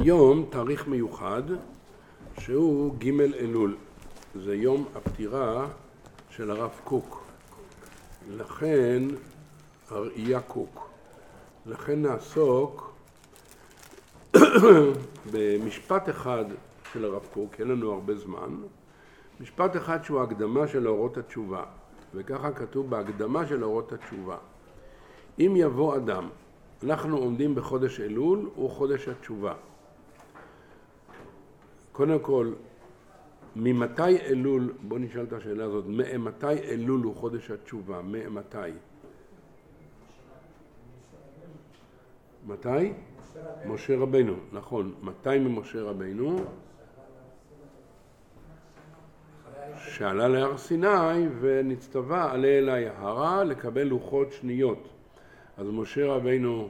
היום תאריך מיוחד שהוא ג' אלול. זה יום הפטירה של הרב קוק. לכן הראייה קוק. לכן נעסוק במשפט אחד של הרב קוק, אין לנו הרבה זמן. משפט אחד שהוא הקדמה של אורות התשובה, וככה כתוב בהקדמה של אורות התשובה. אם יבוא אדם, אנחנו עומדים בחודש אלול, הוא חודש התשובה. קודם כל, ממתי אלול, בוא נשאל את השאלה הזאת, ממתי אלול הוא חודש התשובה? ממתי? מתי? משה רבינו, נכון. מתי ממשה רבינו? שעלה להר סיני ונצטווה עלה אל ההרה לקבל לוחות שניות. אז משה רבינו,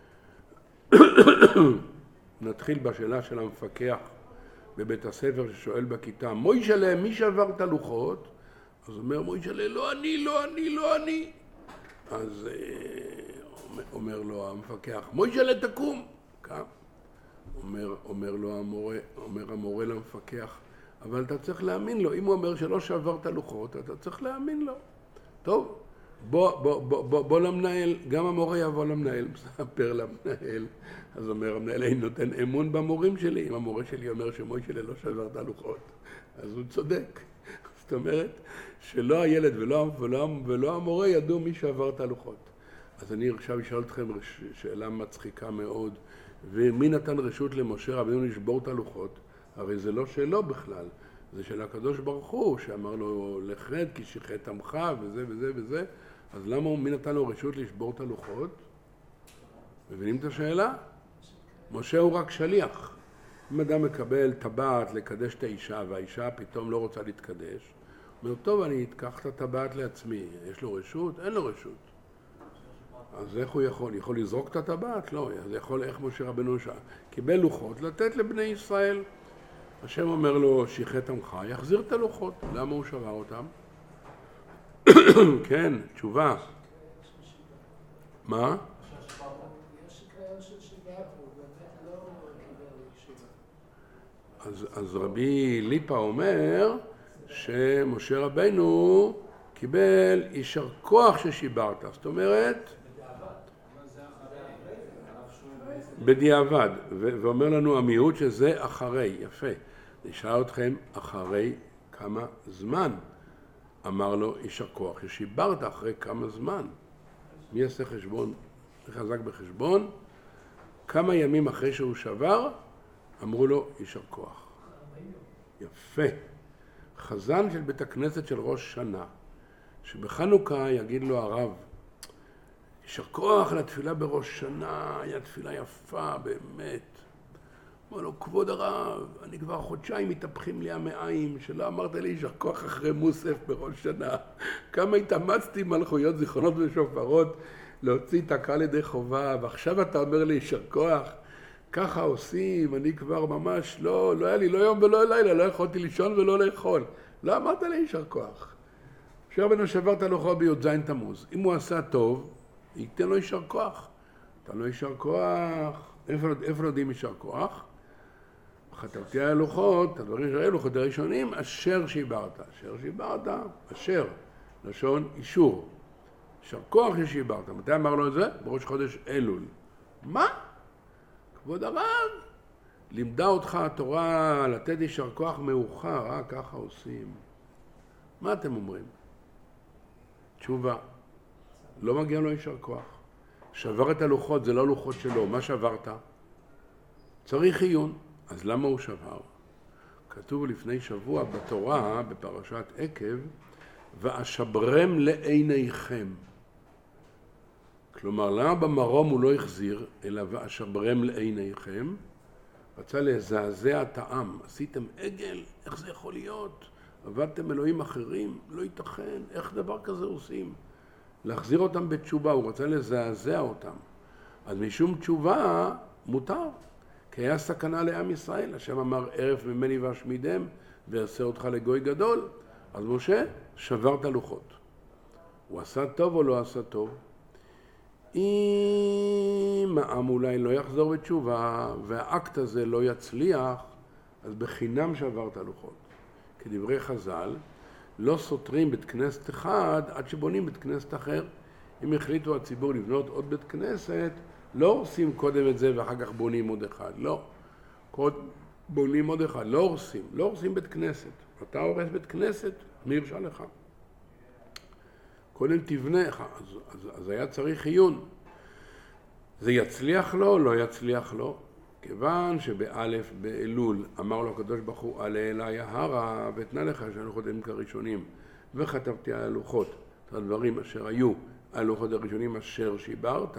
נתחיל בשאלה של המפקח בבית הספר ששואל בכיתה, מוישלה, מי שבר את הלוחות? אז אומר מוישלה, לא אני. אז אומר לו המפקח, מוישלה תקום. קם. אומר המורה למפקח, אבל אתה צריך להאמין לו. אם הוא אומר שלא שבר את הלוחות, אתה צריך להאמין לו. טוב, בוא למנהל, גם המורה יבוא למנהל, מספר למנהל. אז אומר המנהל, אני נותן אמון במורים שלי. אם המורה שלי אומר שמוישלה לא שבר את הלוחות, אז הוא צודק. זאת אומרת, שלא הילד ולא המורה ידעו מי שבר את הלוחות. אז אני עכשיו אשאל אתכם שאלה מצחיקה מאוד. ומי נתן רשות למשה רבינו לשבור את הלוחות? הרי זה לא שלו בכלל, זה של הקדוש ברוך הוא, שאמר לו לחרד כי שיחת עמך וזה וזה וזה. אז למה מי נתן לו רשות לשבור את הלוחות? מבינים את השאלה? משה הוא רק שליח. אם אדם מקבל טבעת לקדש את האישה והאישה פתאום לא רוצה להתקדש, הוא אומר, טוב, אני אקח את הטבעת לעצמי. יש לו רשות? אין לו רשות. אז איך הוא יכול? יכול לזרוק את הטבעת? לא. אז יכול, איך משה רבנו קיבל לוחות לתת לבני ישראל. השם אומר לו, שיחת עמך, יחזיר את הלוחות. למה הוא שבר אותם? כן, תשובה. מה? אז רבי ליפה אומר שמשה רבנו קיבל יישר כוח ששיברת. זאת אומרת, בדיעבד. ואומר לנו המיעוט שזה אחרי. יפה. נשאל אתכם אחרי כמה זמן. אמר לו יישר כוח ששיברת אחרי כמה זמן. מי יעשה חשבון? חזק בחשבון. כמה ימים אחרי שהוא שבר, אמרו לו יישר כוח. יפה. חזן של בית הכנסת של ראש שנה, שבחנוכה יגיד לו הרב, יישר כוח לתפילה בראש שנה, היה תפילה יפה באמת. אמר לו, כבוד הרב, אני כבר חודשיים מתהפכים לי המעיים, שלא אמרת לי יישר כוח אחרי מוסף בראש שנה. כמה התאמצתי מלכויות זיכרונות ושופרות, להוציא את הקהל ידי חובה, ועכשיו אתה אומר לי יישר כוח. ככה עושים, אני כבר ממש לא היה לי לא יום ולא לילה, לא יכולתי לישון ולא לאכול. לא אמרת לי יישר כוח. משה רבנו שבר את הלוחות בי"ז תמוז. אם הוא עשה טוב, ייתן לו יישר כוח. אתה לא יישר כוח. איפה יודעים יישר כוח? חתמתי על הלוחות, הדברים שהיו לוחות הראשונים, אשר שיברת. אשר, לשון אישור. יישר כוח ששיברת. מתי אמר לו את זה? בראש חודש אלול. מה? כבוד הרב, לימדה אותך התורה לתת יישר כוח מאוחר, ככה עושים. מה אתם אומרים? תשובה, לא מגיע לו יישר כוח. שבר את הלוחות, זה לא לוחות שלו. מה שברת? צריך עיון. אז למה הוא שבר? כתוב לפני שבוע בתורה, בפרשת עקב, ואשברם לעיניכם. כלומר, למה במרום הוא לא החזיר, אלא ואשברם לעיניכם? רצה לזעזע את העם. עשיתם עגל? איך זה יכול להיות? עבדתם אלוהים אחרים? לא ייתכן. איך דבר כזה עושים? להחזיר אותם בתשובה, הוא רצה לזעזע אותם. אז משום תשובה מותר. כי היה סכנה לעם ישראל. השם אמר, ערף ממני ואשמידם, ועשה אותך לגוי גדול. אז משה שבר את הלוחות. הוא עשה טוב או לא עשה טוב? אם העם אולי לא יחזור בתשובה והאקט הזה לא יצליח, אז בחינם שברת לוחות. כדברי חז"ל, לא סותרים בית כנסת אחד עד שבונים בית כנסת אחר. אם החליטו הציבור לבנות עוד בית כנסת, לא עושים קודם את זה ואחר כך בונים עוד אחד. לא. בונים עוד אחד. לא הורסים בית כנסת. אתה הורס בית כנסת, מי הרשה לך? קודם תבנה, אז היה צריך עיון. זה יצליח לו, לא יצליח לו. כיוון שבאלף באלול אמר לו הקדוש ברוך הוא עלה אליי ההרה ותנה לך שהלוחות הם כראשונים וכתבתי על הלוחות את הדברים אשר היו הלוחות הראשונים אשר שיברת,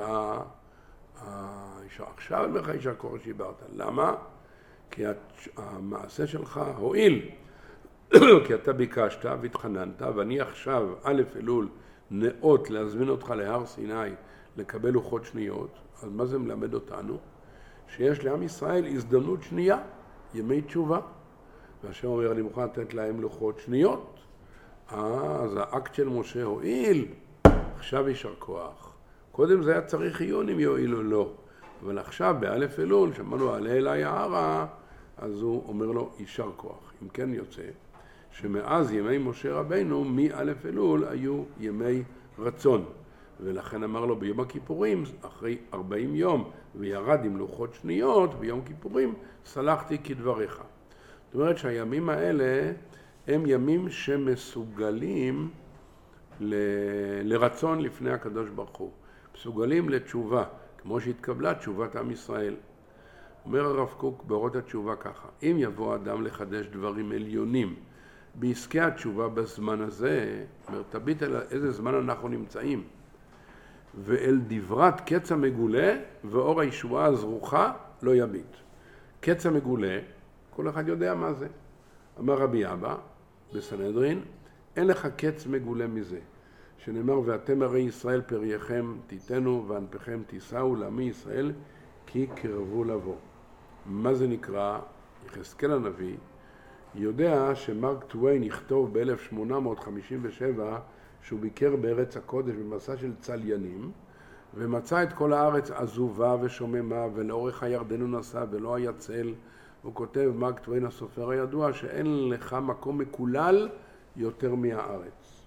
עכשיו אני אומר לך יישר כוח שיברת. למה? כי המעשה שלך הועיל, כי אתה ביקשת והתחננת, ואני עכשיו א' אלול נאות להזמין אותך להר סיני לקבל לוחות שניות. אז מה זה מלמד אותנו? שיש לעם ישראל הזדמנות שנייה, ימי תשובה. והשם אומר, אני מוכן לתת להם לוחות שניות. אז האקט של משה הועיל, עכשיו יישר כוח. קודם זה היה צריך עיון אם יועיל או לא. אבל עכשיו באלף אלול, שמענו עלה אליי ההרה, אז הוא אומר לו יישר כוח. אם כן יוצא, שמאז ימי משה רבינו, מאלף אלול היו ימי רצון. ולכן אמר לו ביום הכיפורים, אחרי 40 יום, וירד עם לוחות שניות, ביום כיפורים, סלחתי כדבריך. זאת אומרת שהימים האלה הם ימים שמסוגלים לרצון לפני הקדוש ברוך הוא. מסוגלים לתשובה, כמו שהתקבלה תשובת עם ישראל. אומר הרב קוק באורות התשובה ככה, אם יבוא אדם לחדש דברים עליונים, בעסקי התשובה בזמן הזה, אומר, תביט על איזה זמן אנחנו נמצאים, ואל דברת קץ המגולה ואור הישועה הזרוחה לא יביט. קץ המגולה, כל אחד יודע מה זה. אמר רבי אבא בסנהדרין, אין לך קץ מגולה מזה. שנאמר, ואתם הרי ישראל פרייכם תיתנו וענפיכם תישאו לעמי ישראל כי קרבו לבוא. מה זה נקרא? יחזקאל הנביא יודע שמרק טוויין יכתוב ב-1857 שהוא ביקר בארץ הקודש במסע של צליינים, ומצא את כל הארץ עזובה ושוממה, ולאורך הירדן הוא נסע ולא היה צל. הוא כותב, מרק טוויין הסופר הידוע, שאין לך מקום מקולל יותר מהארץ.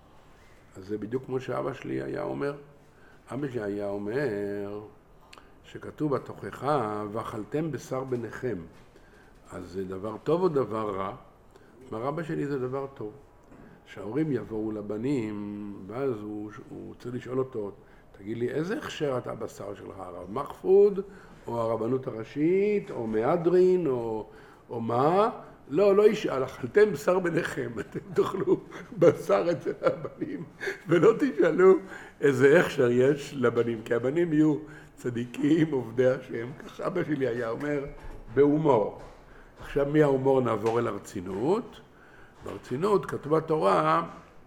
אז זה בדיוק כמו שאבא שלי היה אומר. אבא שלי היה אומר שכתוב בתוכחה, ואכלתם בשר בניכם. אז זה דבר טוב או דבר רע? אמר אבא שלי זה דבר טוב. שההורים יבואו לבנים, ואז הוא צריך לשאול אותו, תגיד לי, איזה הכשר אתה בשר שלך? הרב מחפוד, או הרבנות הראשית, או מהדרין, או מה? לא ישאל, אכלתם בשר ביניכם, אתם תאכלו בשר אצל הבנים, ולא תשאלו איזה הכשר יש לבנים, כי הבנים יהיו צדיקים, עובדי השם, כך אבא שלי היה אומר, בהומור. עכשיו מההומור נעבור אל הרצינות. ברצינות כתוב בתורה,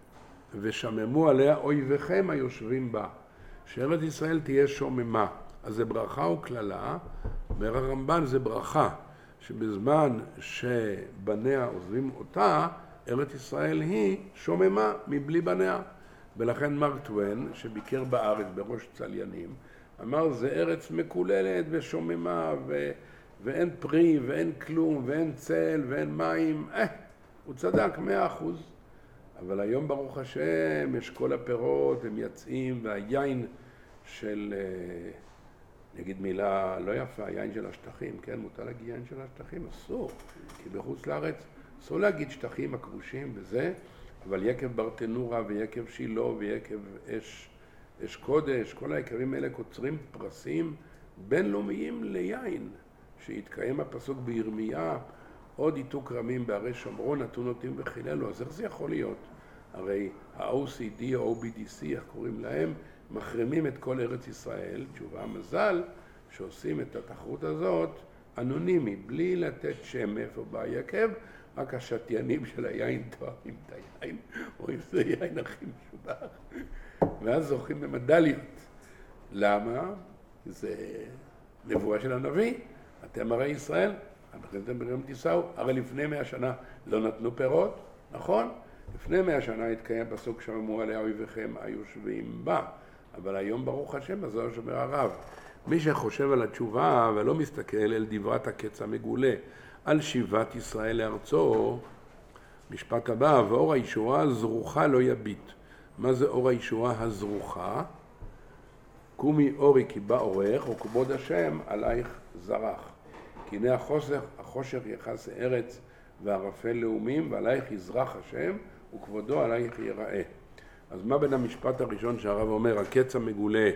ושממו עליה אויביכם היושבים בה, שארץ ישראל תהיה שוממה. אז זה ברכה וכללה, אומר הרמב"ן זה ברכה, שבזמן שבניה עוזבים אותה, ארץ ישראל היא שוממה מבלי בניה. ולכן מרק טוויין, שביקר בארץ בראש צליינים, אמר זה ארץ מקוללת ושוממה ואין פרי ואין כלום ואין צל ואין מים. הוא צדק 100%. אבל היום ברוך השם יש כל הפירות, הם יצאים, והיין של, נגיד מילה לא יפה, היין של השטחים, כן? מותר להגיד יין של השטחים? אסור. כי בחוץ לארץ אסור להגיד שטחים הכבושים וזה, אבל יקב ברטנורה ויקב שילה ויקב אש קודש, כל היקבים האלה קוצרים פרסים בינלאומיים ליין, שהתקיים הפסוק בירמיה, עוד איתו כרמים בערי שומרון, נתון אותים וחיללו. אז איך זה יכול להיות? הרי ה-OCD או OBDC, איך קוראים להם, מחרימים את כל ארץ ישראל. תשובה מזל שעושים את התחרות הזאת אנונימי, בלי לתת שם איפה בא היקב, רק השתיינים של היין תואמים את היין, או אם זה יין הכי משובח, ואז זוכים במדליות. למה? זה נבואה של הנביא. אתם הרי ישראל, אתם בנם תישאו, הרי לפני 100 שנה לא נתנו פירות, נכון? לפני 100 שנה התקיים פסוק שממו עליה אויביכם היושבים בה. אבל היום ברוך השם, אז זה שאומר הרב. מי שחושב על התשובה ולא מסתכל אל דברת הקץ המגולה, על שיבת ישראל לארצו, משפט הבא, ואור הישועה הזרוחה לא יביט. מה זה אור הישועה הזרוחה? קומי אורי כי בא אורך, וכבוד השם עלייך זרח. כי הנה החושך יחס ארץ וערפל לאומים, ועלייך יזרח השם, וכבודו עלייך ייראה. אז מה בין המשפט הראשון שהרב אומר, הקץ המגולה,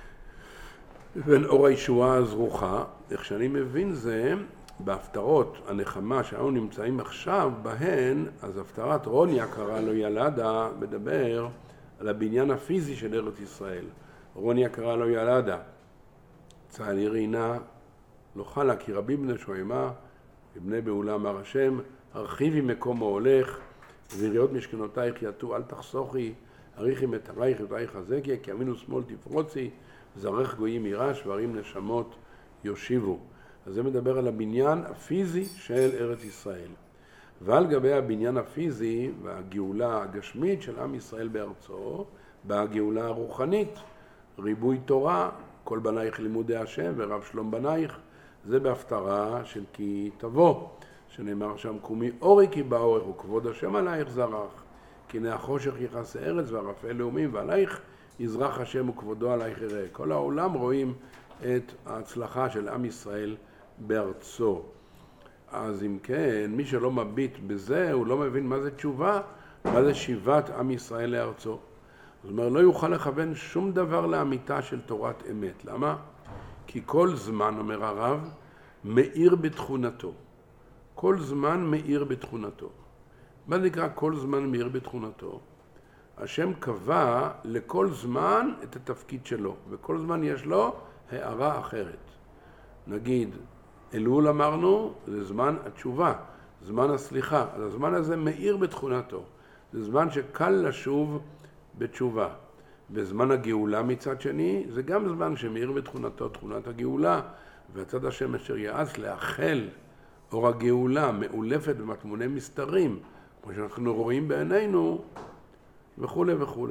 ובין אור הישועה הזרוחה? איך שאני מבין זה, בהפטרות הנחמה שאנו נמצאים עכשיו בהן, אז הפטרת רוניה קרא לו ילדה, מדבר על הבניין הפיזי של ארץ ישראל. רוניה קרא לו ילדה, צהל רינה לא חלה, כי רבים בני שוימה, ובני בעולה אמר השם, הרחיבי מקום הולך, ויריות משכנותייך יתו אל תחסוכי, אריכי מטרייך ובייך חזקיה, כי ימינו שמאל תפרוצי, זרח גויים ירש וערים נשמות יושיבו. אז זה מדבר על הבניין הפיזי של ארץ ישראל. ועל גבי הבניין הפיזי והגאולה הגשמית של עם ישראל בארצו, בגאולה הרוחנית, ריבוי תורה, כל בנייך לימודי השם ורב שלום בנייך, זה בהפטרה של כי תבוא, שנאמר שם קומי אורי כי באורך וכבוד השם עלייך זרח, כי הנה החושך יכסה ארץ וערפל לאומים ועלייך יזרח השם וכבודו עלייך יראה. כל העולם רואים את ההצלחה של עם ישראל בארצו. אז אם כן, מי שלא מביט בזה, הוא לא מבין מה זה תשובה, מה זה שיבת עם ישראל לארצו. זאת אומרת, לא יוכל לכוון שום דבר לאמיתה של תורת אמת. למה? כי כל זמן, אומר הרב, מאיר בתכונתו. כל זמן מאיר בתכונתו. מה נקרא כל זמן מאיר בתכונתו? השם קבע לכל זמן את התפקיד שלו, וכל זמן יש לו הערה אחרת. נגיד, אלול אמרנו, זה זמן התשובה, זמן הסליחה. אז הזמן הזה מאיר בתכונתו. זה זמן שקל לשוב בתשובה. וזמן הגאולה מצד שני, זה גם זמן שמאיר בתכונתו, תכונת הגאולה, והצד השם אשר יעץ לאחל אור הגאולה, מאולפת במטמוני מסתרים, כמו שאנחנו רואים בעינינו, וכו' וכו'.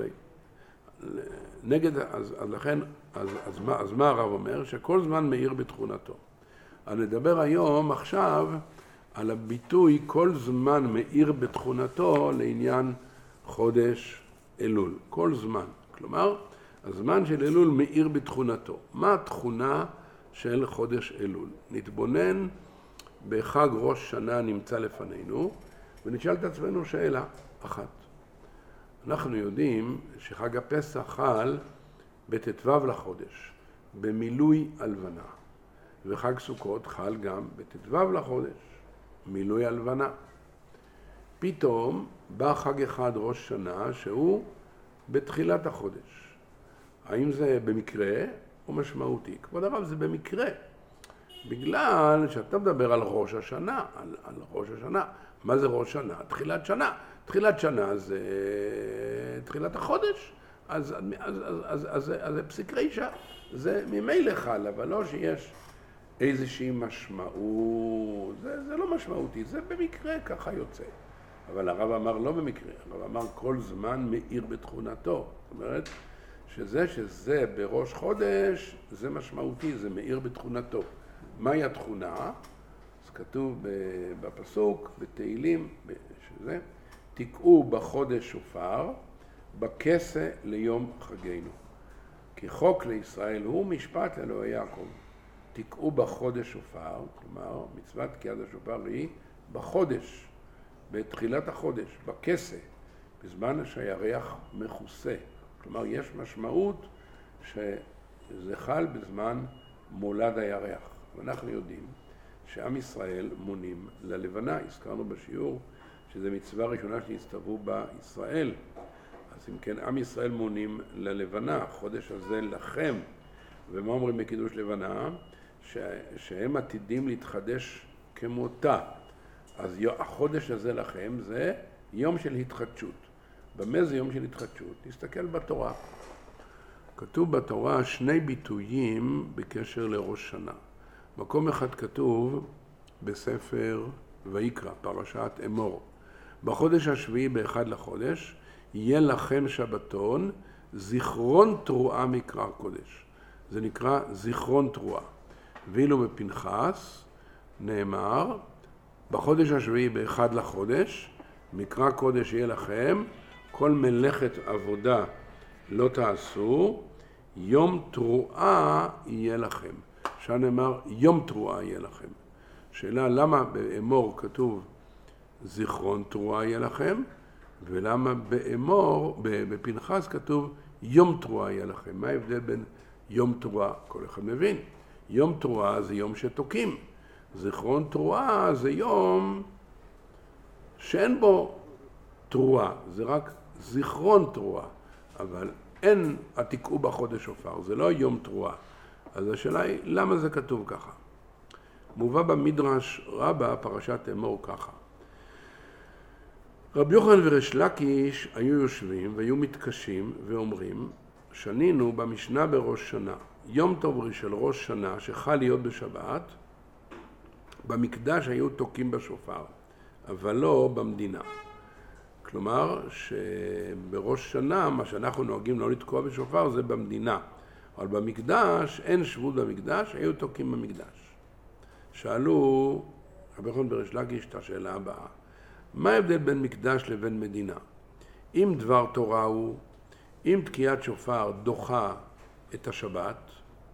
נגד, אז לכן, אז מה הרב אומר? שכל זמן מאיר בתכונתו. אני נדבר היום, עכשיו, על הביטוי כל זמן מאיר בתכונתו לעניין חודש אלול. כל זמן. כלומר, הזמן של אלול מאיר בתכונתו. מה התכונה של חודש אלול? נתבונן בחג ראש שנה נמצא לפנינו, ונשאל את עצמנו שאלה אחת. אנחנו יודעים שחג הפסח חל בט"ו לחודש, במילוי הלבנה. וחג סוכות חל גם בט"ו לחודש, מילוי הלבנה. פתאום בא חג אחד ראש שנה שהוא בתחילת החודש. האם זה במקרה או משמעותי? כבוד הרב, זה במקרה. בגלל שאתה מדבר על ראש השנה, על ראש השנה. מה זה ראש שנה? תחילת שנה. תחילת שנה זה תחילת החודש. אז זה פסיק רישא. זה ממילא חל, אבל לא שיש איזושהי משמעות. זה לא משמעותי, זה במקרה ככה יוצא. אבל הרב אמר לא במקרה, הרב אמר כל זמן מאיר בתכונתו. זאת אומרת, שזה בראש חודש, זה משמעותי, זה מאיר בתכונתו. מהי התכונה? אז כתוב בפסוק, בתהילים, שזה, תקעו בחודש שופר, בכסה ליום חגנו. כי חוק לישראל הוא משפט לאלוהי יעקב. תקעו בחודש שופר, כלומר, מצוות תקיעת השופר היא בחודש, בתחילת החודש, בכסה, בזמן שהירח מכוסה. כלומר, יש משמעות שזה חל בזמן מולד הירח. ואנחנו יודעים שעם ישראל מונים ללבנה. הזכרנו בשיעור שזה מצווה ראשונה שנצטוו בה ישראל. אז אם כן, עם ישראל מונים ללבנה, החודש הזה לכם. ומה אומרים בקידוש לבנה? שהם עתידים להתחדש כמותה. אז החודש הזה לכם זה יום של התחדשות. במה זה יום של התחדשות? תסתכל בתורה. כתוב בתורה שני ביטויים בקשר לראש שנה. מקום אחד כתוב בספר ויקרא, פרשת אמור. בחודש השביעי באחד לחודש, יהיה לכם שבתון זיכרון תרועה מקרא קודש. זה נקרא זיכרון תרועה. ואילו בפנחס נאמר, בחודש השביעי באחד לחודש, מקרא קודש יהיה לכם, כל מלאכת עבודה לא תעשו, יום תרועה יהיה לכם. שם נאמר, יום תרועה יהיה לכם. שאלה, למה באמור כתוב זיכרון תרועה יהיה לכם, ולמה בפנחס כתוב יום תרועה יהיה לכם? מה ההבדל בין יום תרועה? כל אחד מבין. יום תרועה זה יום שתוקים. זיכרון תרועה זה יום שאין בו תרועה, זה רק זיכרון תרועה, אבל אין התקעו בחודש שופר, זה לא יום תרועה. אז השאלה היא, למה זה כתוב ככה? מובא במדרש רבה, פרשת אמור ככה. רבי יוחנן וריש לקיש היו יושבים והיו מתקשים ואומרים, שנינו במשנה בראש שנה, יום טוב של ראש שנה שחל להיות בשבת, במקדש היו תוקים בשופר, אבל לא במדינה. כלומר, שבראש שנה, מה שאנחנו נוהגים לא לתקוע בשופר זה במדינה. אבל במקדש, אין שבות במקדש, היו תוקים במקדש. שאלו, רבי יוחנן וריש לקיש את השאלה הבאה, מה ההבדל בין מקדש לבין מדינה? אם דבר תורה הוא, אם תקיעת שופר דוחה את השבת,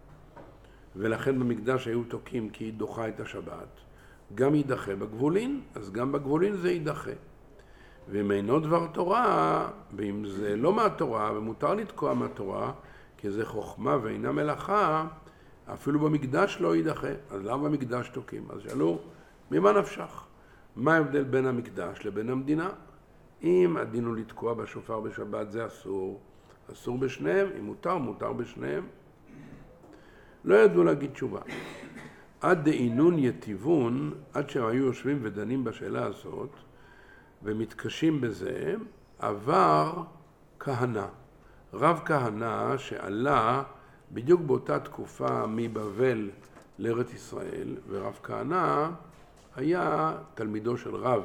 ולכן במקדש היו תוקים כי היא דוחה את השבת, גם יידחה בגבולין, אז גם בגבולין זה יידחה. ואם אינו דבר תורה, ואם זה לא מהתורה, ומותר לתקוע מהתורה, כי זה חוכמה ואינה מלאכה, אפילו במקדש לא יידחה. אז למה במקדש תוקים? אז שאלו, ממה נפשך? מה ההבדל בין המקדש לבין המדינה? אם הדין הוא לתקוע בשופר בשבת זה אסור, אסור בשניהם, אם מותר, מותר בשניהם. לא ידעו להגיד תשובה. עד דעינון יתיבון, עד שהם היו יושבים ודנים בשאלה הזאת, ומתקשים בזה, עבר כהנה. רב כהנה שעלה בדיוק באותה תקופה מבבל לארץ ישראל, ורב כהנה היה תלמידו של רב.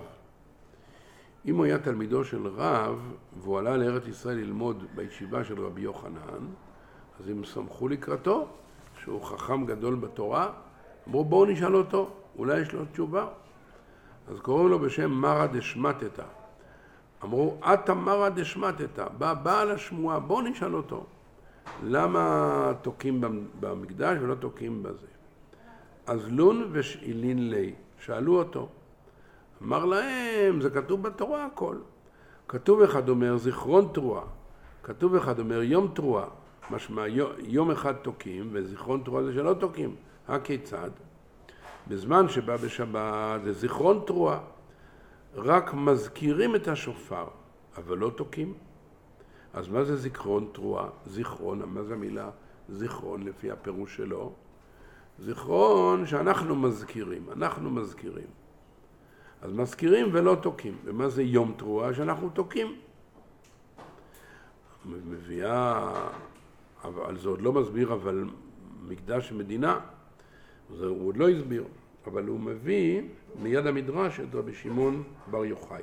אם הוא היה תלמידו של רב, והוא עלה לארץ ישראל ללמוד בישיבה של רבי יוחנן, אז הם שמחו לקראתו, שהוא חכם גדול בתורה, אמרו בואו נשאל אותו, אולי יש לו תשובה. אז קוראים לו בשם מרא דשמטתא. אמרו, אתה מרא דשמטתא, בעל השמועה, בואו נשאל אותו. למה תוקים במקדש ולא תוקים בזה? אז לון ושאילין לי, שאלו אותו. אמר להם, זה כתוב בתורה הכל. כתוב אחד אומר זיכרון תרועה, כתוב אחד אומר יום תרועה, משמע יום אחד תוקים וזיכרון תרועה זה שלא תוקים. הכיצד? בזמן שבא בשבת זה זיכרון תרועה, רק מזכירים את השופר, אבל לא תוקים. אז מה זה זיכרון תרועה? זיכרון, מה זה המילה זיכרון לפי הפירוש שלו? זיכרון שאנחנו מזכירים, אנחנו מזכירים. אז מזכירים ולא תוקים. ומה זה יום תרועה? שאנחנו תוקים. מביאה, אבל זה עוד לא מסביר, אבל מקדש מדינה, זה הוא עוד לא הסביר, אבל הוא מביא מיד המדרש את רבי שמעון בר יוחאי.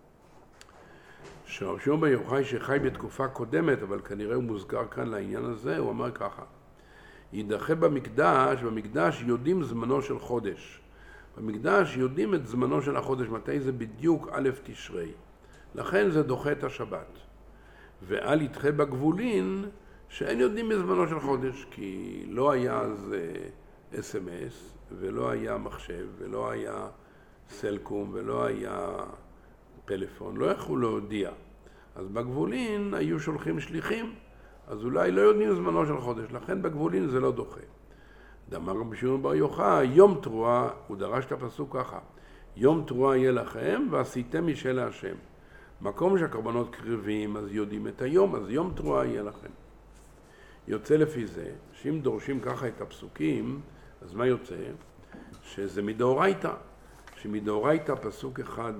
רבי שמעון בר יוחאי שחי בתקופה קודמת, אבל כנראה הוא מוזכר כאן לעניין הזה, הוא אמר ככה, יידחה במקדש יודעים זמנו של חודש. במקדש יודעים את זמנו של החודש, מתי זה בדיוק א' תשרי. לכן זה דוחה את השבת. ואל ידחה בגבולין שאין יודעים בזמנו של חודש, כי לא היה אז SMS, ולא היה מחשב, ולא היה סלקום, ולא היה פלאפון, לא יכלו להודיע. אז בגבולין היו שולחים שליחים, אז אולי לא יודעים זמנו של חודש, לכן בגבולין זה לא דוחה. דאמר רבי שמעון בר יוחאי, יום תרועה, הוא דרש את הפסוק ככה, יום תרועה יהיה לכם ועשיתם משל השם. מקום שהקרבנות קריבים, אז יודעים את היום, אז יום תרועה יהיה לכם. יוצא לפי זה, שאם דורשים ככה את הפסוקים, אז מה יוצא? שזה מדאורייתא. שמדאורייתא פסוק אחד,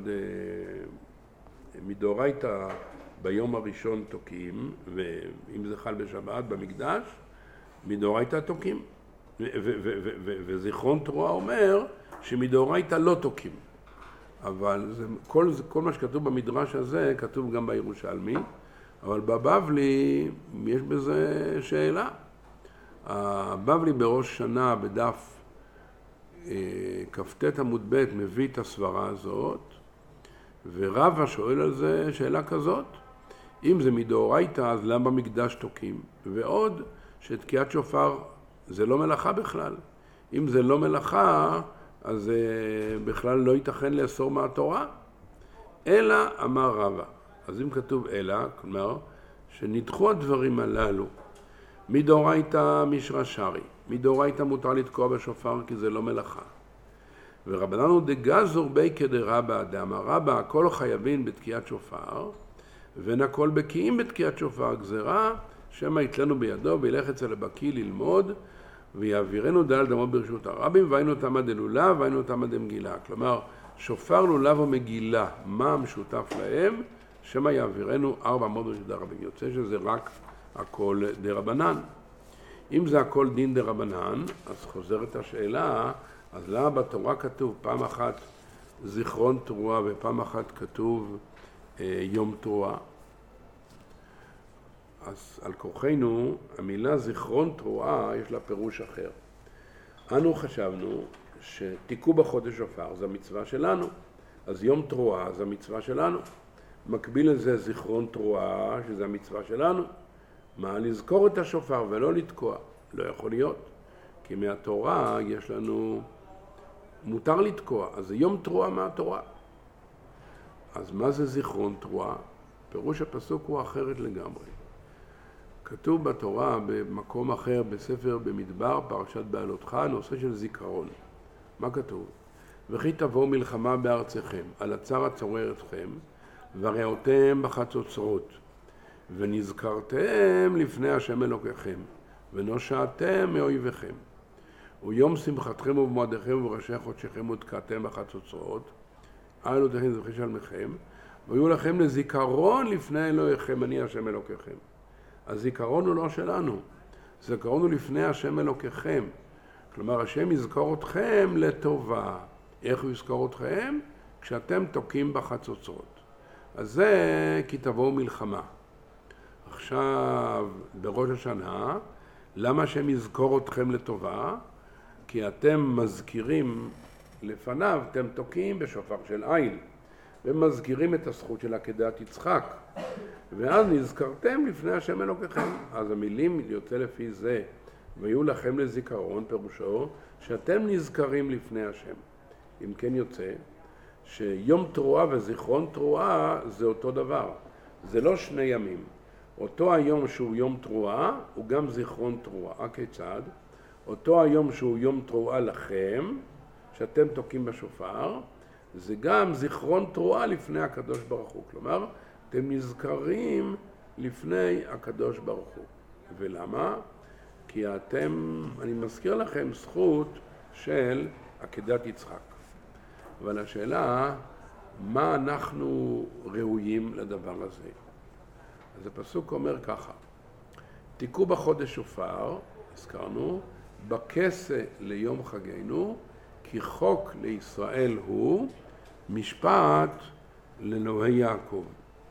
מדאורייתא ביום הראשון תוקים, ואם זה חל בשבת במקדש, מדאורייתא תוקים. וזיכרון תרועה אומר שמדאורייתא לא תוקים. אבל כל מה שכתוב במדרש הזה כתוב גם בירושלמי, אבל בבבלי יש בזה שאלה. הבבלי בראש שנה בדף כ"ט עמוד ב' מביא את הסברה הזאת, ורבא שואל על זה שאלה כזאת, אם זה מדאורייתא אז למה במקדש תוקים? ועוד שתקיעת שופר זה לא מלאכה בכלל. אם זה לא מלאכה אז בכלל לא ייתכן לאסור מהתורה. אלא אמר רבא. אז אם כתוב אלא, כלומר שנדחו הדברים הללו. מדאורייתא מישרא שרי, מדאורייתא מותר לתקוע בשופר כי זה לא מלאכה. ורבננו דגזור בי כדרבא דאמר רבא, הכל חייבים בתקיעת שופר, ואין הכל בקיאים בתקיעת שופר. גזירה שמא יתלנו בידו וילך אצל הבקיא ללמוד ויעבירנו דל דמו ברשות הרבים, והיינו תמה דלולה והיינו תמה דמגילה. כלומר שופר, לולב ומגילה, מה המשותף להם? שמא יעבירנו 400 ברשות הרבים. יוצא שזה רק הכל דרבנן. אם זה הכל דין דרבנן, אז חוזרת השאלה, אז למה בתורה כתוב פעם אחת זיכרון תרועה ופעם אחת כתוב יום תרועה? אז על כוחנו, המילה זיכרון תרועה יש לה פירוש אחר. אנו חשבנו שתיקו בחודש שופר זה המצווה שלנו, אז יום תרועה זה המצווה שלנו. מקביל לזה זיכרון תרועה שזה המצווה שלנו. מה? לזכור את השופר ולא לתקוע. לא יכול להיות. כי מהתורה יש לנו, מותר לתקוע. אז זה יום תרועה מהתורה. אז מה זה זיכרון תרועה? פירוש הפסוק הוא אחרת לגמרי. כתוב בתורה במקום אחר בספר במדבר, פרשת בעלותך, נושא של זיכרון. מה כתוב? וכי תבואו מלחמה בארצכם, על הצר הצורר אתכם, וראותם בחצוצרות, ונזכרתם לפני השם אלוקיכם, ונושעתם מאויביכם. ויום שמחתכם ובמועדיכם ובראשי חודשיכם ותקעתם בחצוצרות, אלו תכן זבחי שלמכם, ויהיו לכם לזיכרון לפני אלוהיכם, אני השם אלוקיכם. הזיכרון הוא לא שלנו, זיכרון הוא לפני השם אלוקיכם. כלומר, השם יזכור אתכם לטובה. איך הוא יזכור אתכם? כשאתם תוקים בחצוצרות. אז זה כי תבואו מלחמה. עכשיו, בראש השנה, למה השם יזכור אתכם לטובה? כי אתם מזכירים לפניו, אתם תוקים בשופר של עין, ומזכירים את הזכות של עקדת יצחק. ואז נזכרתם לפני השם אלוקיכם. אז המילים יוצא לפי זה, ויהיו לכם לזיכרון, פירושו שאתם נזכרים לפני השם. אם כן יוצא שיום תרועה וזיכרון תרועה זה אותו דבר. זה לא שני ימים. אותו היום שהוא יום תרועה הוא גם זיכרון תרועה. כיצד? אותו היום שהוא יום תרועה לכם, שאתם תוקים בשופר, זה גם זיכרון תרועה לפני הקדוש ברוך הוא. כלומר, אתם נזכרים לפני הקדוש ברוך הוא. ולמה? כי אתם, אני מזכיר לכם, זכות של עקדת יצחק. אבל השאלה, מה אנחנו ראויים לדבר הזה? אז הפסוק אומר ככה, תיקו בחודש שופר, הזכרנו, בכסה ליום חגנו, כי חוק לישראל הוא משפט לאלוהי יעקב.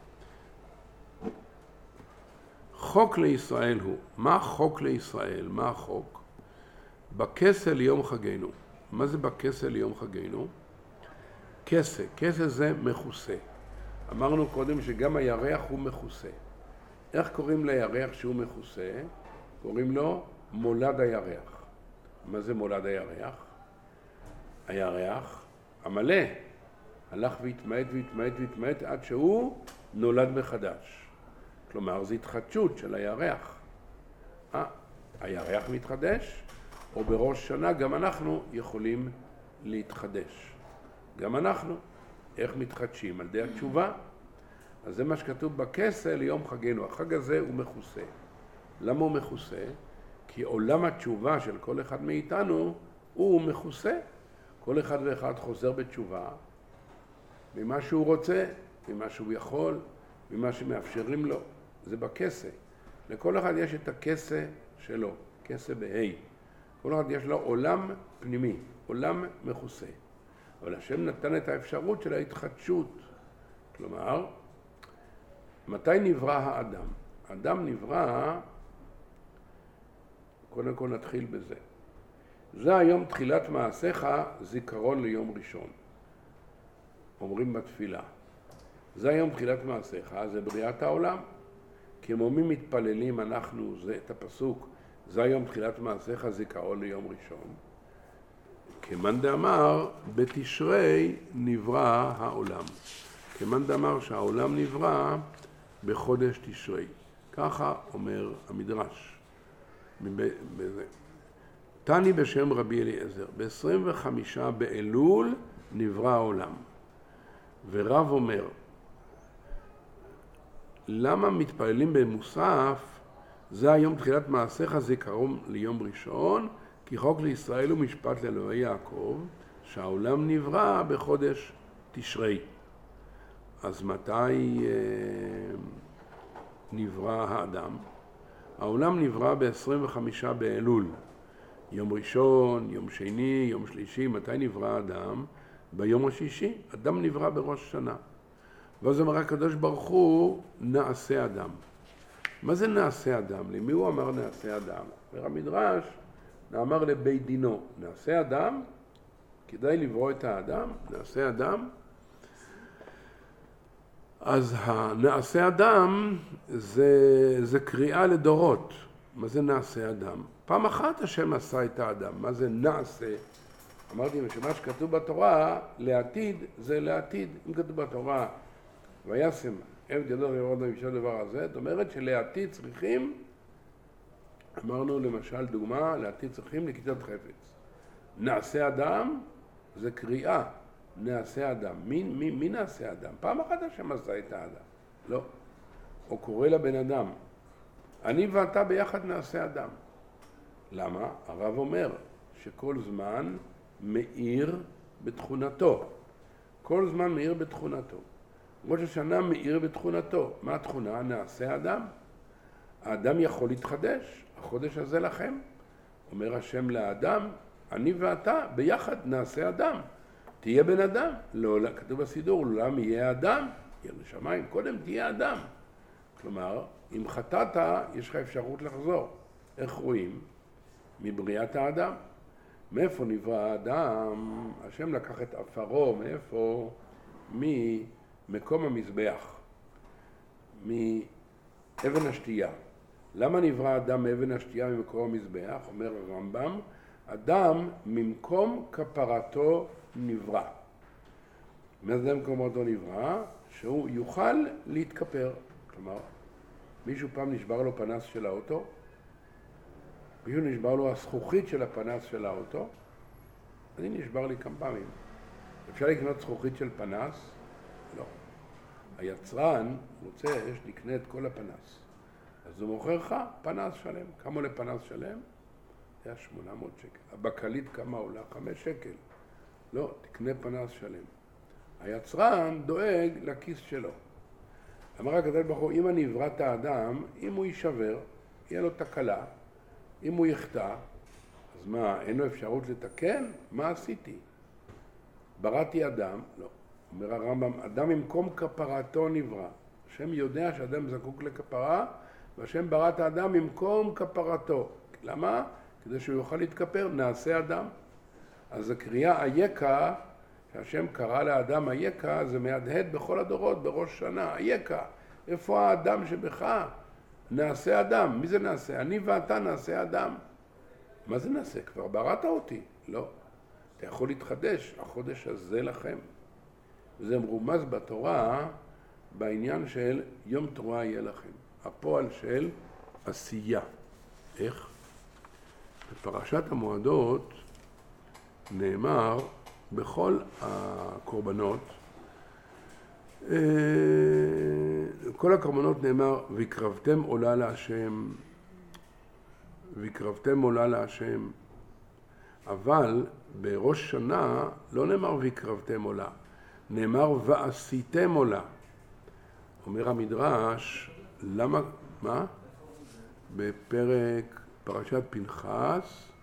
חוק לישראל הוא. מה חוק לישראל? מה החוק? בכסה ליום חגנו. מה זה בכסה ליום חגנו? כסה. כסה זה מכוסה. אמרנו קודם שגם הירח הוא מכוסה. איך קוראים לירח שהוא מכוסה? קוראים לו מולד הירח. מה זה מולד הירח? הירח המלא הלך והתמעט והתמעט והתמעט עד שהוא נולד מחדש. כלומר, זו התחדשות של הירח. הירח מתחדש, או בראש שנה גם אנחנו יכולים להתחדש. גם אנחנו. איך מתחדשים? על ידי התשובה. אז זה מה שכתוב בכסה ליום חגנו. החג הזה הוא מכוסה. למה הוא מכוסה? כי עולם התשובה של כל אחד מאיתנו הוא מכוסה. כל אחד ואחד חוזר בתשובה ממה שהוא רוצה, ממה שהוא יכול, ממה שמאפשרים לו. זה בכסה. לכל אחד יש את הכסה שלו, כסה בהי. כל אחד יש לו עולם פנימי, עולם מכוסה. אבל השם נתן את האפשרות של ההתחדשות. כלומר, מתי נברא האדם? האדם נברא, קודם כל נתחיל בזה. זה היום תחילת מעשיך, זיכרון ליום ראשון. אומרים בתפילה. זה היום תחילת מעשיך, זה בריאת העולם. כמו מי מתפללים אנחנו, זה את הפסוק, זה היום תחילת מעשיך, זיכרון ליום ראשון. כמאן דאמר, בתשרי נברא העולם. כמאן דאמר שהעולם נברא בחודש תשרי. ככה אומר המדרש. תני בשם רבי אליעזר, ב-25 באלול נברא העולם. ורב אומר, למה מתפללים במוסף? זה היום תחילת מעשיך, זיכרון ליום ראשון, כי חוק לישראל ומשפט לאלוהי יעקב, שהעולם נברא בחודש תשרי. אז מתי נברא האדם? העולם נברא ב-25 באלול. יום ראשון, יום שני, יום שלישי. מתי נברא האדם? ביום השישי. אדם נברא בראש שנה. ואז אמר הקדוש ברוך הוא, נעשה אדם. מה זה נעשה אדם? למי הוא אמר נעשה אדם? אומר המדרש, אמר לבית דינו, נעשה אדם, כדאי לברוא את האדם, נעשה אדם. אז הנעשה אדם זה קריאה לדורות. מה זה נעשה אדם? פעם אחת השם עשה את האדם. מה זה נעשה? אמרתי שמה שכתוב בתורה, לעתיד זה לעתיד. אם כתוב בתורה, וישם עבד ידו לראות במשל דבר הזה, זאת אומרת שלעתיד צריכים, אמרנו למשל דוגמה, לעתיד צריכים לכיתת חפץ. נעשה אדם זה קריאה, נעשה אדם. מי נעשה אדם? פעם אחת השם עשה את האדם. לא. או קורא לבן אדם. אני ואתה ביחד נעשה אדם. למה? הרב אומר שכל זמן מאיר בתכונתו. כל זמן מאיר בתכונתו. ראש השנה מאיר בתכונתו. מה התכונה? נעשה אדם. האדם יכול להתחדש. החודש הזה לכם. אומר השם לאדם, אני ואתה ביחד נעשה אדם. תהיה בן אדם. לא, כתוב בסידור, לעולם יהיה אדם. יהיה לשמיים, קודם תהיה אדם. כלומר, אם חטאת, יש לך אפשרות לחזור. איך רואים? מבריאת האדם. מאיפה נברא האדם? השם לקח את אפרו, מאיפה? ממקום המזבח. מאבן השתייה. למה נברא האדם מאבן השתייה ממקום המזבח? אומר הרמב"ם, אדם ממקום כפרתו נברא. מה זה ממקום כפרתו נברא? שהוא יוכל להתכפר. כלומר, מישהו פעם נשבר לו פנס של האוטו, מישהו נשבר לו הזכוכית של הפנס של האוטו, אני נשבר לי כמה פעמים. אפשר לקנות זכוכית של פנס? לא. היצרן רוצה שתקנה את כל הפנס. אז הוא מוכר לך פנס שלם. כמה עולה פנס שלם? היה 800 שקל. הבקלית כמה עולה? 5 שקל. לא, תקנה פנס שלם. היצרן דואג לכיס שלו. אמר הקדוש ברוך הוא, אם אני אברא את האדם, אם הוא יישבר, יהיה לו תקלה, אם הוא יחטא, אז מה, אין לו אפשרות לתקן? מה עשיתי? בראתי אדם, לא. אומר הרמב"ם, אדם ממקום כפרתו נברא. השם יודע שאדם זקוק לכפרה, והשם ברא את האדם ממקום כפרתו. למה? כדי שהוא יוכל להתכפר, נעשה אדם. אז הקריאה איקה, שהשם קרא לאדם איקה, זה מהדהד בכל הדורות, בראש שנה, איקה. איפה האדם שבך? נעשה אדם. מי זה נעשה? אני ואתה נעשה אדם. מה זה נעשה? כבר בראת אותי? לא. אתה יכול להתחדש, החודש הזה לכם. זה מרומז בתורה בעניין של יום תרועה יהיה לכם. הפועל של עשייה. איך? בפרשת המועדות נאמר בכל הקורבנות, כל הקורבנות נאמר ויקרבתם עולה להשם, ויקרבתם עולה להשם, אבל בראש שנה לא נאמר ויקרבתם עולה, נאמר ועשיתם עולה. אומר המדרש, למה, מה? בפרק פרשת פנחס,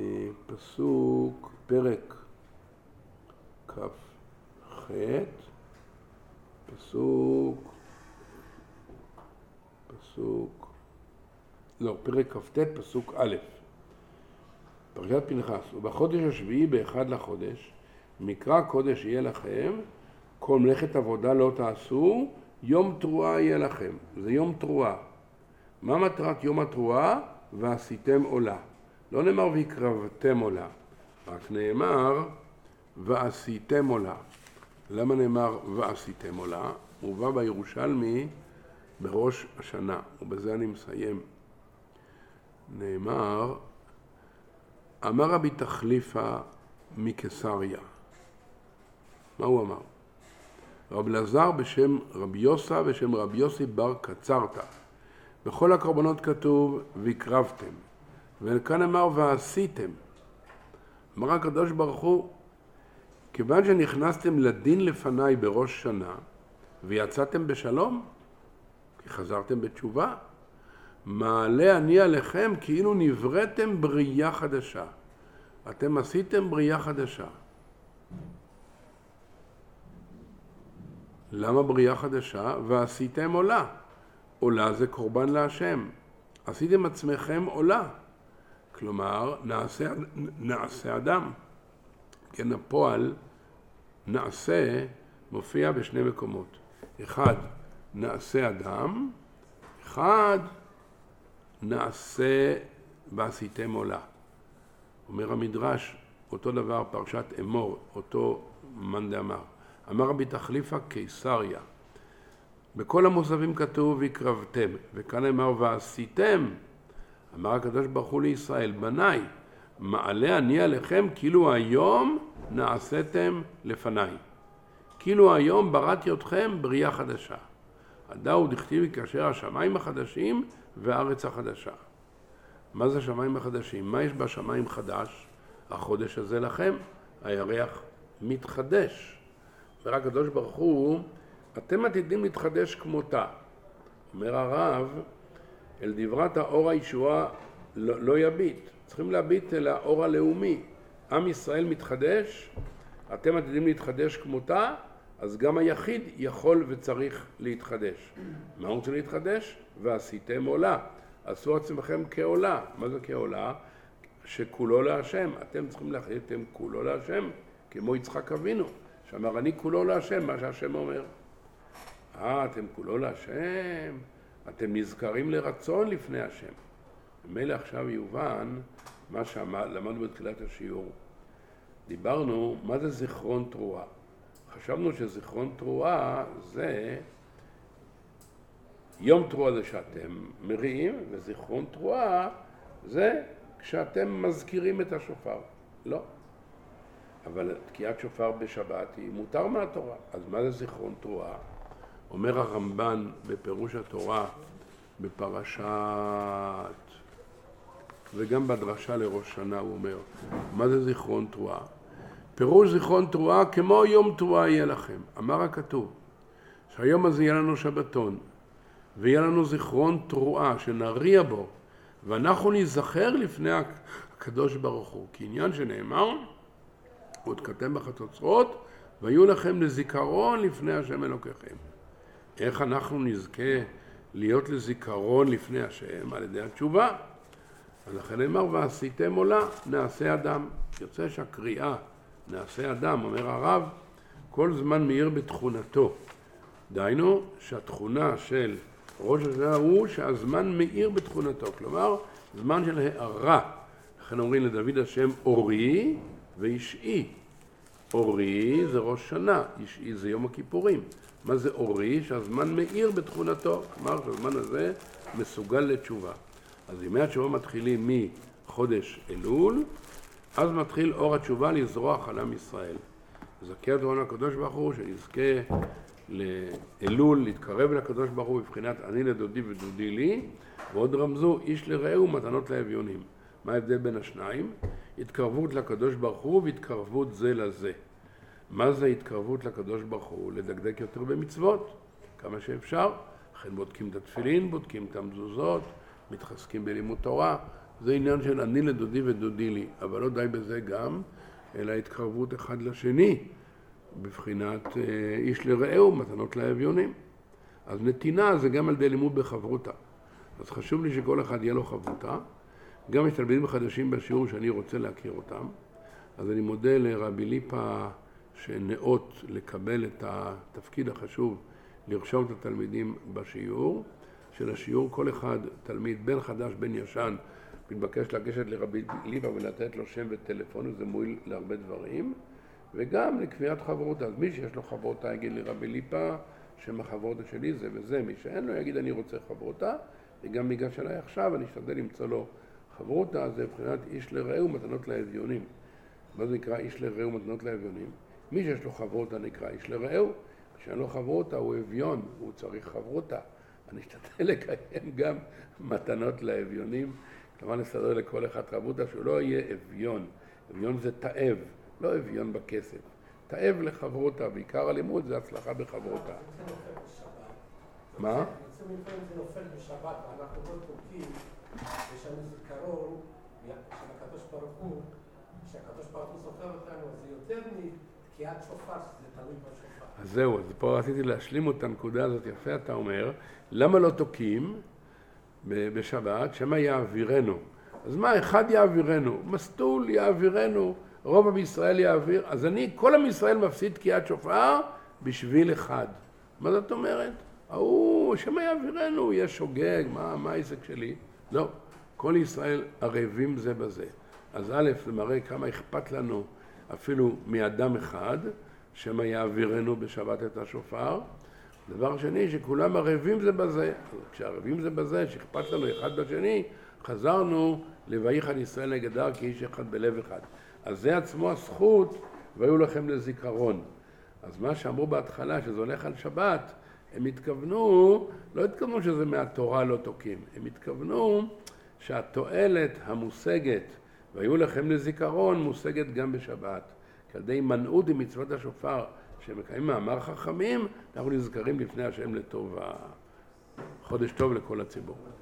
פסוק, פרק כ"ח, פרק כ"ט, פסוק א', פרשת פנחס. ובחודש השביעי באחד לחודש, מקרא קודש יהיה לכם, כל מלאכת עבודה לא תעשו, יום תרועה יהיה לכם. זה יום תרועה. מה מטרת יום התרועה? ועשיתם עולה. לא נאמר והקרבתם עולה, רק נאמר ועשיתם עולה. למה נאמר ועשיתם עולה? הוא בא בירושלמי בראש השנה, ובזה אני מסיים. נאמר, אמר רבי תחליפה מקיסריה. מה הוא אמר? רב אלעזר בשם רבי יוסה ושם רבי יוסי בר קצרתא. בכל הקורבנות כתוב והקרבתם, וכאן אמר ועשיתם. אמר הקדוש ברוך הוא, כיוון שנכנסתם לדין לפניי בראש שנה ויצאתם בשלום, כי חזרתם בתשובה, מעלה אני עליכם כאילו נבראתם בריאה חדשה. אתם עשיתם בריאה חדשה. למה בריאה חדשה? ועשיתם עולה. עולה זה קורבן להשם. עשיתם עצמכם עולה. כלומר, נעשה אדם. כן, הפועל נעשה מופיע בשני מקומות. אחד, נעשה אדם. אחד, נעשה ועשיתם עולה. אומר המדרש, אותו דבר פרשת אמור, אותו מאן דאמר. אמר רבי תחליפה קיסריה. בכל המוספים כתוב והקרבתם, וכאן אמר ועשיתם. אמר הקדוש ברוך הוא לישראל, בניי, מעלה אני עליכם כאילו היום נעשיתם לפניי. כאילו היום בראתי אתכם בריאה חדשה. הדאו דכתיב כאשר השמיים החדשים והארץ החדשה. מה זה השמיים החדשים? מה יש בשמיים חדש? החודש הזה לכם, הירח מתחדש. אומר הקדוש ברוך הוא, אתם עתידים להתחדש כמותה. אומר הרב, אל דברת האור הישועה לא יביט. צריכים להביט אל האור הלאומי. עם ישראל מתחדש, אתם עתידים להתחדש כמותה, אז גם היחיד יכול וצריך להתחדש. מה הוא רוצה להתחדש? ועשיתם עולה. עשו עצמכם כעולה. מה זה כעולה? שכולו להשם. אתם צריכים להחליט, אתם כולו להשם, כמו יצחק אבינו, שאמר אני כולו להשם, מה שהשם אומר. אתם כולו להשם, אתם נזכרים לרצון לפני השם. ומילא עכשיו יובן מה שלמדנו בתחילת השיעור. דיברנו מה זה זיכרון תרועה. חשבנו שזיכרון תרועה זה יום תרועה זה שאתם מריעים, וזיכרון תרועה זה כשאתם מזכירים את השופר. לא. אבל תקיעת שופר בשבת היא מותר מהתורה. אז מה זה זיכרון תרועה? אומר הרמב"ן בפירוש התורה בפרשת, וגם בדרשה לראש שנה הוא אומר, מה זה זיכרון תרועה? פירוש זיכרון תרועה כמו יום תרועה יהיה לכם. אמר הכתוב, שהיום הזה יהיה לנו שבתון, ויהיה לנו זיכרון תרועה שנריע בו, ואנחנו נזכר לפני הקדוש ברוך הוא. כי עניין שנאמר, עוד כתב בחצוצרות, והיו לכם לזיכרון לפני השם אלוקיכם. איך אנחנו נזכה להיות לזיכרון לפני השם? על ידי התשובה. אז לכן נאמר, ועשיתם עולה, נעשה אדם. יוצא שהקריאה, נעשה אדם, אומר הרב, כל זמן מאיר בתכונתו. דהיינו, שהתכונה של ראש השנה הוא שהזמן מאיר בתכונתו. כלומר, זמן של הערה. לכן אומרים לדוד השם אורי ואישי. אורי זה ראש שנה, אישי זה יום הכיפורים. מה זה אורי? שהזמן מאיר בתכונתו. כלומר, שהזמן הזה מסוגל לתשובה. אז ימי התשובה מתחילים מחודש אלול, אז מתחיל אור התשובה לזרוח על עם ישראל. זכה תורנו הקדוש ברוך הוא שנזכה לאלול, להתקרב לקדוש ברוך הוא בבחינת אני לדודי ודודי לי, ועוד רמזו איש לרעהו מתנות לאביונים. מה ההבדל בין השניים? התקרבות לקדוש ברוך הוא והתקרבות זה לזה. מה זה התקרבות לקדוש ברוך הוא? לדקדק יותר במצוות, כמה שאפשר. לכן בודקים את התפילין, בודקים את המזוזות, מתחזקים בלימוד תורה. זה עניין של אני לדודי ודודי לי, אבל לא די בזה גם, אלא התקרבות אחד לשני. בבחינת איש לרעהו, מתנות לאביונים. אז נתינה זה גם על ידי לימוד בחברותה. אז חשוב לי שכל אחד יהיה לו חברותה. גם יש תלמידים חדשים בשיעור שאני רוצה להכיר אותם. אז אני מודה לרבי ליפה שנאות לקבל את התפקיד החשוב לרשום את התלמידים בשיעור. של השיעור כל אחד, תלמיד בן חדש, בן ישן, מתבקש לגשת לרבי ליפה ולתת לו שם וטלפון, וזה מועיל להרבה דברים. וגם לקביעת חברותה. אז מי שיש לו חברותה יגיד לרבי ליפה, שם החברותה שלי זה וזה. מי שאין לו יגיד אני רוצה חברותה, וגם ניגש אליי עכשיו, אני אשתדל למצוא לו חברותה. זה מבחינת איש לרעהו מתנות לאביונים. מה זה נקרא איש לרעהו מתנות לאביונים? מי שיש לו חברותה נקרא איש לרעהו, כשאין לו חברותה הוא אביון, הוא צריך חברותה. אני אשתדל לקיים גם מתנות לאביונים, כלומר נסדר לכל אחד חברותה שהוא לא יהיה אביון. אביון זה תאב, לא אביון בכסף. תאב לחברותה, בעיקר הלימוד זה הצלחה בחברותה. מה? זה נופל בשבת, ואנחנו לא תוקעים, יש לנו זיכרון של הקדוש ברוך הוא, שהקדוש ברוך הוא זוכר אותנו, אז זה יותר מתקיעת שופר, שזה תלוי בשופר. אז זהו, אז פה רציתי להשלים את הנקודה הזאת, יפה אתה אומר, למה לא תוקעים בשבת? שמה יעבירנו. אז מה, אחד יעבירנו, מסטול יעבירנו, רוב עם ישראל יעביר, אז כל עם ישראל מפסיד תקיעת שופר בשביל אחד. מה זאת אומרת? שמה יעבירנו, יש שוגג, מה העסק שלי? לא, כל ישראל ערבים זה בזה. אז א', זה מראה כמה אכפת לנו אפילו מאדם אחד, שמה יעבירנו בשבת את השופר. דבר שני, שכולם ערבים זה בזה. כשערבים זה בזה, שאכפת לנו אחד בשני, חזרנו ל"ויחד ישראל נגדה כאיש אחד בלב אחד". אז זה עצמו הזכות, והיו לכם לזיכרון. אז מה שאמרו בהתחלה, שזה הולך על שבת, הם התכוונו, לא התכוונו שזה מהתורה לא תוקים, הם התכוונו שהתועלת המושגת, והיו לכם לזיכרון, מושגת גם בשבת. כי על ידי מנעות עם מצוות השופר, שמקיימים מאמר חכמים, אנחנו נזכרים לפני השם לטובה. חודש טוב לכל הציבור.